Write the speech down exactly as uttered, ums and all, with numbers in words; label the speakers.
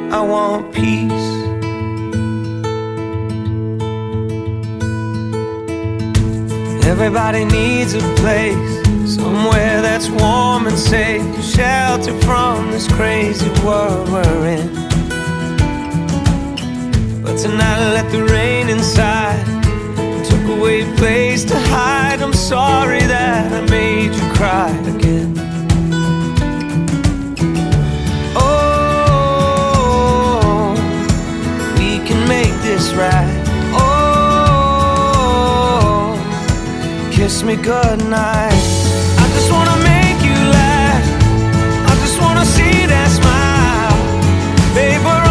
Speaker 1: I want peace. Everybody needs a place, somewhere that's warm and safe, shelter from this crazy world we're in. But tonight I let the rain inside, took away a place to hide. I'm sorry that I made you cry again. Oh, we can make this right. Oh, kiss me goodnight. I just wanna make you laugh, I just wanna see that smile. Babe, we're